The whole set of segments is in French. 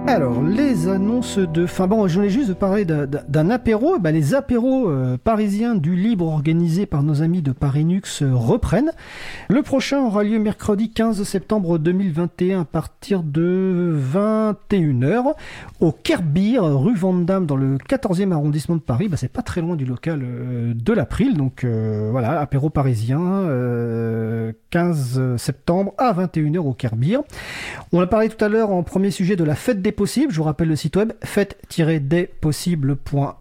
Alors, les annonces de fin... Bon, je voulais juste parler d'un apéro. Les apéros parisiens du libre organisés par nos amis de Parinux reprennent. Le prochain aura lieu mercredi 15 septembre 2021 à partir de 21h au Kerbier, rue Vandamme, dans le 14e arrondissement de Paris. C'est pas très loin du local de l'April. Donc voilà, apéro parisien, 15 septembre à 21h au Kerbier. On a parlé tout à l'heure en premier sujet de la fête des possibles. Je vous rappelle le site web fête-despossibles.org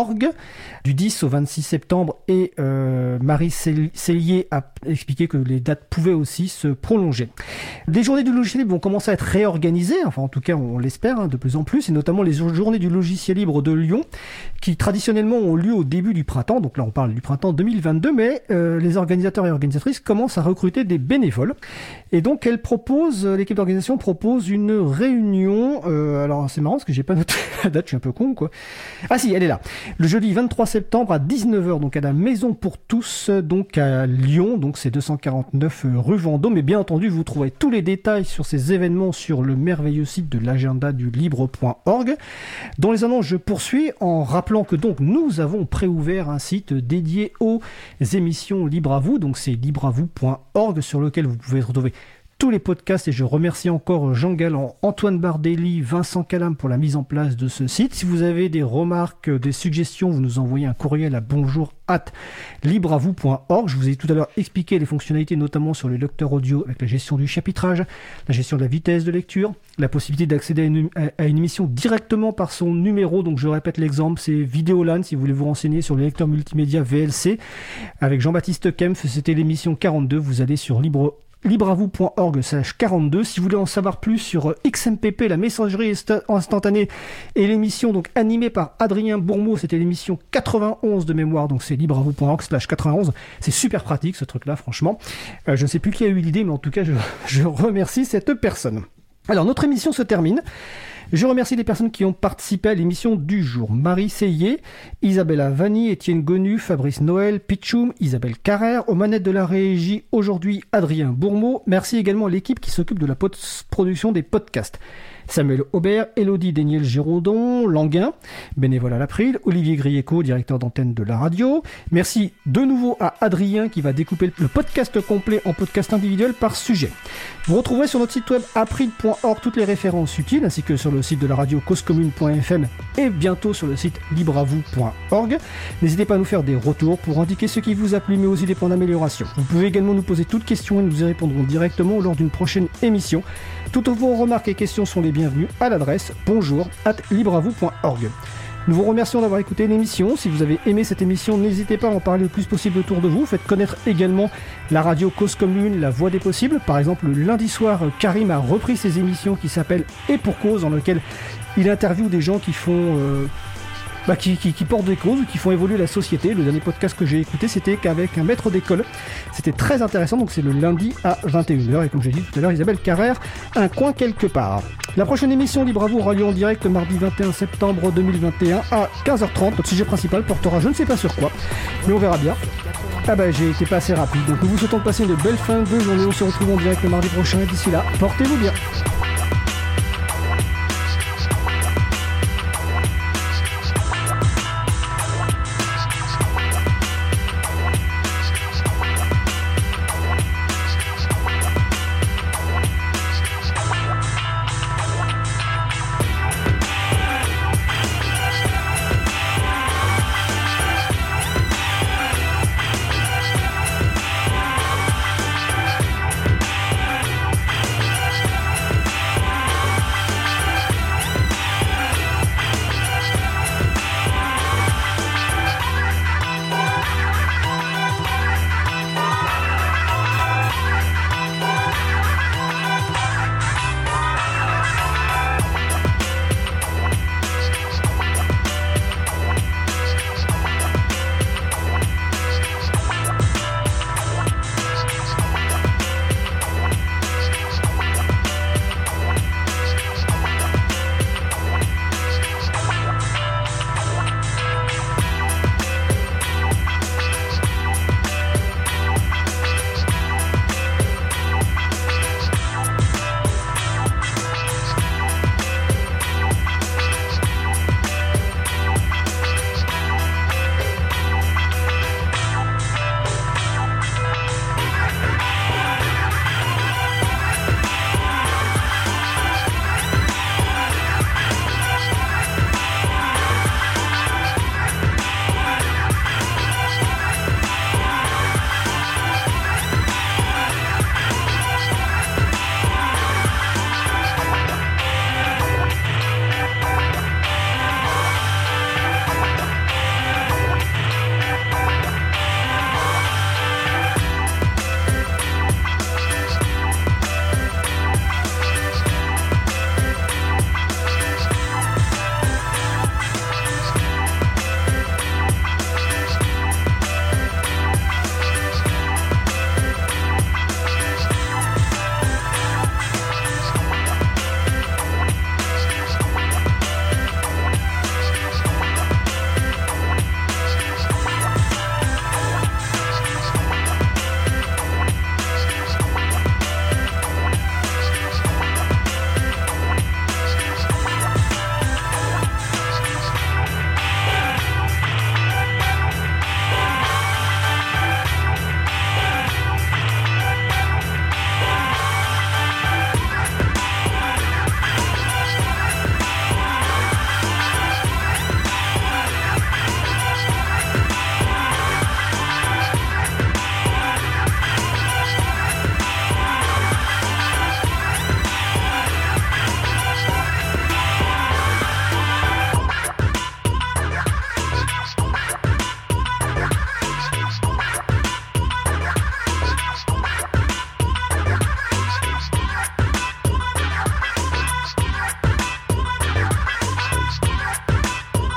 du 10 au 26 septembre et Marie Cellier a expliqué que les dates pouvaient aussi se prolonger. Les journées du logiciel libre vont commencer à être réorganisées, enfin en tout cas on l'espère de plus en plus, et notamment les journées du logiciel libre de Lyon qui traditionnellement ont lieu au début du printemps, donc là on parle du printemps 2022, mais les organisateurs et organisatrices commencent à recruter des bénévoles et donc l'équipe d'organisation propose une réunion, alors c'est marrant parce que j'ai pas noté la date, je suis un peu con quoi. Ah si, elle est là. Le jeudi 23 septembre à 19h, donc à la Maison pour tous, donc à Lyon, donc c'est 249 rue Vendôme. Et bien entendu, vous trouverez tous les détails sur ces événements sur le merveilleux site de l'agenda du libre.org. Dans les annonces, je poursuis en rappelant que donc nous avons préouvert un site dédié aux émissions Libre à vous, donc c'est libreavou.org sur lequel vous pouvez retrouver tous les podcasts et je remercie encore Jean Galland, Antoine Bardelli, Vincent Calam pour la mise en place de ce site. Si vous avez des remarques, des suggestions, vous nous envoyez un courriel à bonjour@libreavou.org. Je vous ai tout à l'heure expliqué les fonctionnalités, notamment sur le lecteur audio avec la gestion du chapitrage, la gestion de la vitesse de lecture, la possibilité d'accéder à une émission directement par son numéro. Donc je répète l'exemple, c'est Vidéolan si vous voulez vous renseigner sur le lecteur multimédia VLC. Avec Jean-Baptiste Kempf, c'était l'émission 42. Vous allez sur libreavou.org/42. Si vous voulez en savoir plus sur XMPP, la messagerie instantanée, et l'émission donc animée par Adrien Bourmeau, c'était l'émission 91 de mémoire, donc c'est libreavou.org/91. C'est super pratique ce truc-là, franchement. Je ne sais plus qui a eu l'idée, mais en tout cas, je remercie cette personne. Alors, notre émission se termine. Je remercie les personnes qui ont participé à l'émission du jour. Marie Cellier, Isabella Vanni, Étienne Gonu, Fabrice Noël, Pitchoum, Isabelle Carrère. Aux manettes de la régie, aujourd'hui, Adrien Bourmeau. Merci également à l'équipe qui s'occupe de la post-production des podcasts. Samuel Aubert, Élodie Déniel-Giraudon, Languin, bénévole à l'April, Olivier Grieco, directeur d'antenne de la radio. Merci de nouveau à Adrien qui va découper le podcast complet en podcast individuel par sujet. Vous retrouverez sur notre site web april.org toutes les références utiles, ainsi que sur le site de la radio causecommune.fm et bientôt sur le site libreavou.org. N'hésitez pas à nous faire des retours pour indiquer ce qui vous a plu, mais aussi des points d'amélioration. Vous pouvez également nous poser toutes questions et nous y répondrons directement lors d'une prochaine émission. Toutes vos remarques et questions sont les bienvenues à l'adresse bonjour@libreavou.org. Nous vous remercions d'avoir écouté l'émission. Si vous avez aimé cette émission, n'hésitez pas à en parler le plus possible autour de vous. Faites connaître également la radio Cause Commune, la voix des possibles. Par exemple, le lundi soir, Karim a repris ses émissions qui s'appellent Et pour cause, dans lequel il interviewe des gens qui font... qui portent des causes ou qui font évoluer la société. Le dernier podcast que j'ai écouté, c'était qu'avec un maître d'école. C'était très intéressant, donc c'est le lundi à 21h. Et comme j'ai dit tout à l'heure, Isabelle Carrère, Un coin quelque part. La prochaine émission Libre à vous aura lieu en direct mardi 21 septembre 2021 à 15h30. Notre sujet principal portera je ne sais pas sur quoi, mais on verra bien. J'ai été pas assez rapide. Donc nous vous souhaitons de passer une belle fin de journée. On se retrouve en direct le mardi prochain. Et d'ici là, portez-vous bien.